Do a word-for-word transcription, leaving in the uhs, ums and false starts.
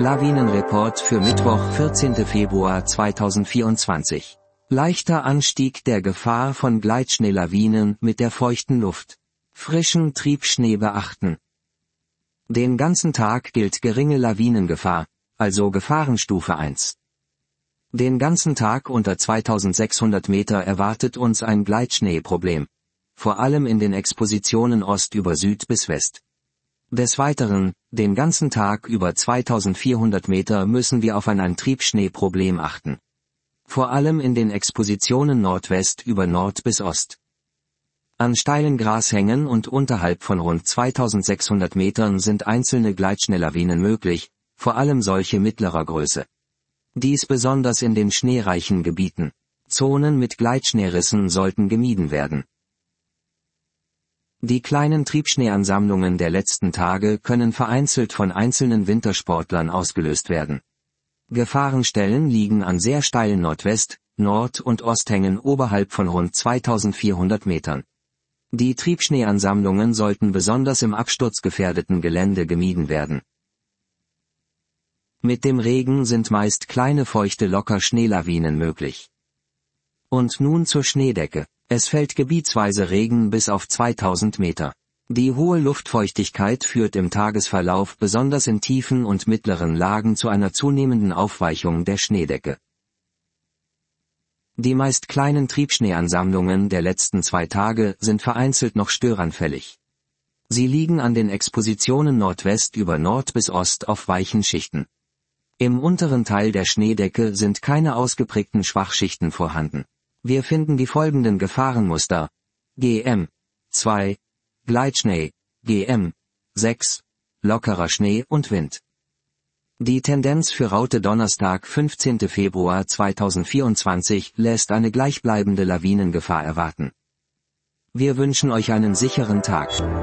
Lawinenreport für Mittwoch, vierzehnten Februar zweitausendvierundzwanzig. Leichter Anstieg der Gefahr von Gleitschneelawinen mit der feuchten Luft. Frischen Triebschnee beachten. Den ganzen Tag gilt geringe Lawinengefahr, also Gefahrenstufe eins. Den ganzen Tag unter zweitausendsechshundert Meter erwartet uns ein Gleitschneeproblem. Vor allem in den Expositionen Ost über Süd bis West. Des Weiteren, den ganzen Tag über zweitausendvierhundert Meter müssen wir auf ein, ein Triebschneeproblem achten. Vor allem in den Expositionen Nordwest über Nord bis Ost. An steilen Grashängen und unterhalb von rund zweitausendsechshundert Metern sind einzelne Gleitschneelawinen möglich, vor allem solche mittlerer Größe. Dies besonders in den schneereichen Gebieten. Zonen mit Gleitschneerissen sollten gemieden werden. Die kleinen Triebschneeansammlungen der letzten Tage können vereinzelt von einzelnen Wintersportlern ausgelöst werden. Gefahrenstellen liegen an sehr steilen Nordwest-, Nord- und Osthängen oberhalb von rund zweitausendvierhundert Metern. Die Triebschneeansammlungen sollten besonders im absturzgefährdeten Gelände gemieden werden. Mit dem Regen sind meist kleine feuchte locker Schneelawinen möglich. Und nun zur Schneedecke. Es fällt gebietsweise Regen bis auf zweitausend Meter. Die hohe Luftfeuchtigkeit führt im Tagesverlauf besonders in tiefen und mittleren Lagen zu einer zunehmenden Aufweichung der Schneedecke. Die meist kleinen Triebschneeansammlungen der letzten zwei Tage sind vereinzelt noch störanfällig. Sie liegen an den Expositionen Nordwest über Nord bis Ost auf weichen Schichten. Im unteren Teil der Schneedecke sind keine ausgeprägten Schwachschichten vorhanden. Wir finden die folgenden Gefahrenmuster: G M zwei, Gleitschnee, G M sechs, lockerer Schnee und Wind. Die Tendenz für Raute Donnerstag, fünfzehnten Februar zweitausendvierundzwanzig lässt eine gleichbleibende Lawinengefahr erwarten. Wir wünschen euch einen sicheren Tag.